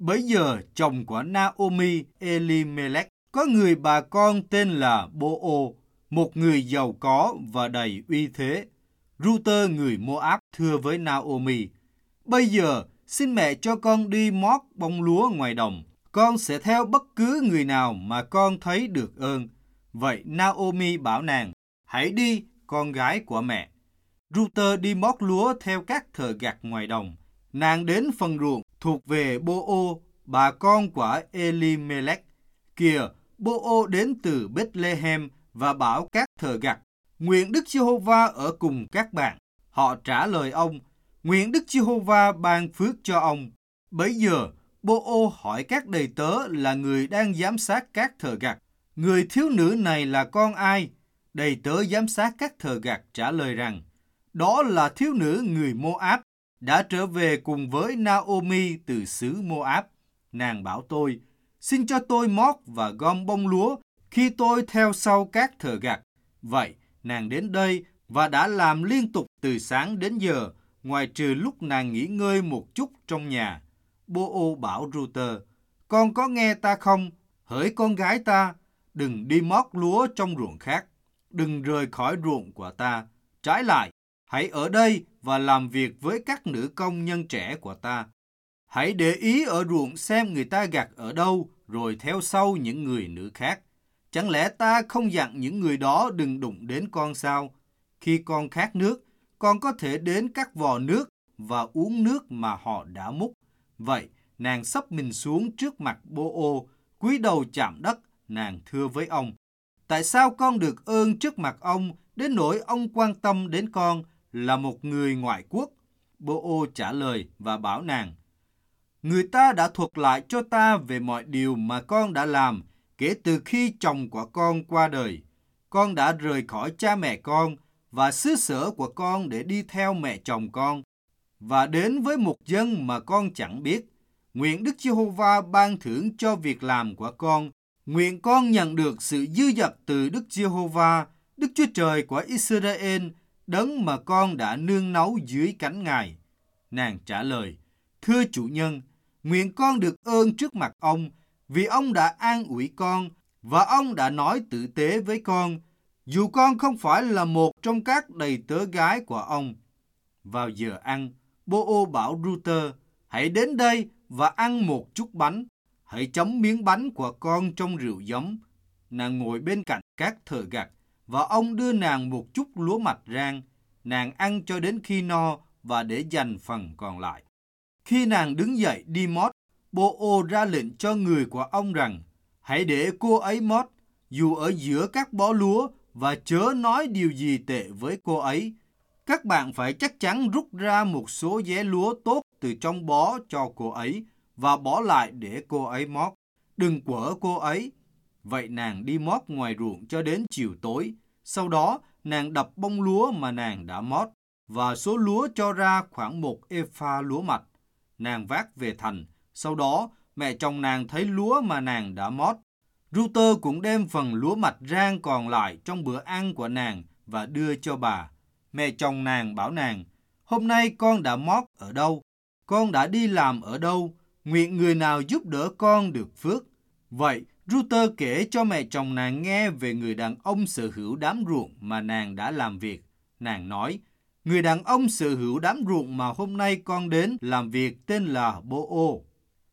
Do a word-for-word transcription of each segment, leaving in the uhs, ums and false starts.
Bấy giờ chồng của Naomi, Elimelech, có người bà con tên là Bô-ô, một người giàu có và đầy uy thế. Ruther người Moab thưa với Naomi: bây giờ xin mẹ cho con đi mót bông lúa ngoài đồng. Con sẽ theo bất cứ người nào mà con thấy được ơn. Vậy Naomi bảo nàng: hãy đi, con gái của mẹ. Ruther đi mót lúa theo các thợ gặt ngoài đồng. Nàng đến phần ruộng thuộc về Bô-ô, bà con của Elimelech. Kìa, Bô-ô đến từ Bethlehem và bảo các thợ gặt: nguyện Đức Giê-hô-va ở cùng các bạn. Họ trả lời ông: nguyện Đức Giê-hô-va ban phước cho ông. Bấy giờ Bô-ô hỏi các đầy tớ là người đang giám sát các thợ gặt: người thiếu nữ này là con ai? Đầy tớ giám sát các thợ gặt trả lời rằng: đó là thiếu nữ người Moab, đã trở về cùng với Naomi từ xứ Moab. Nàng bảo tôi: xin cho tôi mót và gom bông lúa khi tôi theo sau các thợ gặt. Vậy nàng đến đây và đã làm liên tục từ sáng đến giờ, ngoài trừ lúc nàng nghỉ ngơi một chút trong nhà. Bô-ô bảo Ruther: con có nghe ta không? Hỡi con gái ta, đừng đi mót lúa trong ruộng khác, đừng rời khỏi ruộng của ta. Trái lại, hãy ở đây và làm việc với các nữ công nhân trẻ của ta. Hãy để ý ở ruộng xem người ta gặt ở đâu, rồi theo sau những người nữ khác. Chẳng lẽ ta không dặn những người đó đừng đụng đến con sao? Khi con khát nước, con có thể đến các vò nước và uống nước mà họ đã múc. Vậy, nàng xấp mình xuống trước mặt Bô-ô, cúi đầu chạm đất, nàng thưa với ông: tại sao con được ơn trước mặt ông, đến nỗi ông quan tâm đến con là một người ngoại quốc? Bô-ô trả lời và bảo nàng: người ta đã thuật lại cho ta về mọi điều mà con đã làm kể từ khi chồng của con qua đời. Con đã rời khỏi cha mẹ con và xứ sở của con để đi theo mẹ chồng con, và đến với một dân mà con chẳng biết. Nguyện Đức Giê-hô-va ban thưởng cho việc làm của con. Nguyện con nhận được sự dư dật từ Đức Giê-hô-va, Đức Chúa Trời của Israel, đấng mà con đã nương náu dưới cánh Ngài. Nàng trả lời: thưa chủ nhân, nguyện con được ơn trước mặt ông, vì ông đã an ủi con, và ông đã nói tử tế với con, dù con không phải là một trong các đầy tớ gái của ông. Vào giờ ăn, Bô-ô bảo Ruther: hãy đến đây và ăn một chút bánh. Hãy chấm miếng bánh của con trong rượu giấm. Nàng ngồi bên cạnh các thợ gặt, và ông đưa nàng một chút lúa mạch rang. Nàng ăn cho đến khi no và để dành phần còn lại. Khi nàng đứng dậy đi mót, Bô-ô ra lệnh cho người của ông rằng: hãy để cô ấy mót, dù ở giữa các bó lúa, và chớ nói điều gì tệ với cô ấy. Các bạn phải chắc chắn rút ra một số dé lúa tốt từ trong bó cho cô ấy, và bỏ lại để cô ấy mót. Đừng quở cô ấy. Vậy nàng đi mót ngoài ruộng cho đến chiều tối. Sau đó, nàng đập bông lúa mà nàng đã mót, và số lúa cho ra khoảng một ê-pha lúa mạch. Nàng vác về thành. Sau đó, mẹ chồng nàng thấy lúa mà nàng đã mót. Ruther cũng đem phần lúa mạch rang còn lại trong bữa ăn của nàng và đưa cho bà. Mẹ chồng nàng bảo nàng: hôm nay con đã mót ở đâu? Con đã đi làm ở đâu? Nguyện người nào giúp đỡ con được phước. Vậy, Ruther kể cho mẹ chồng nàng nghe về người đàn ông sở hữu đám ruộng mà nàng đã làm việc. Nàng nói: người đàn ông sở hữu đám ruộng mà hôm nay con đến làm việc tên là Bô-ô.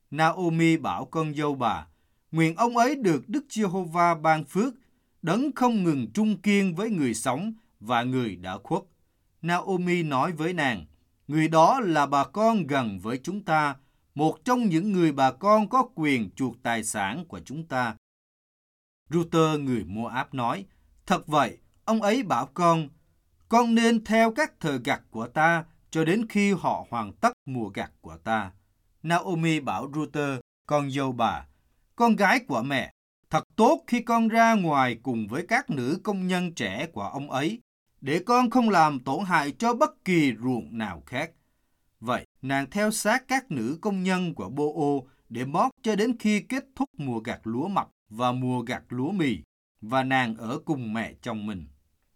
Naomi bảo con dâu bà: nguyện ông ấy được Đức Giê-hô-va ban phước, đấng không ngừng trung kiên với người sống và người đã khuất. Naomi nói với nàng: người đó là bà con gần với chúng ta, một trong những người bà con có quyền chuộc tài sản của chúng ta. Ruther người Moab nói: thật vậy, ông ấy bảo con, con nên theo các thợ gặt của ta cho đến khi họ hoàn tất mùa gặt của ta. Naomi bảo Ruther, con dâu bà: con gái của mẹ, thật tốt khi con ra ngoài cùng với các nữ công nhân trẻ của ông ấy, để con không làm tổn hại cho bất kỳ ruộng nào khác. Vậy, nàng theo sát các nữ công nhân của Bô-ô để mót cho đến khi kết thúc mùa gặt lúa mạch và mùa gặt lúa mì, và nàng ở cùng mẹ chồng mình.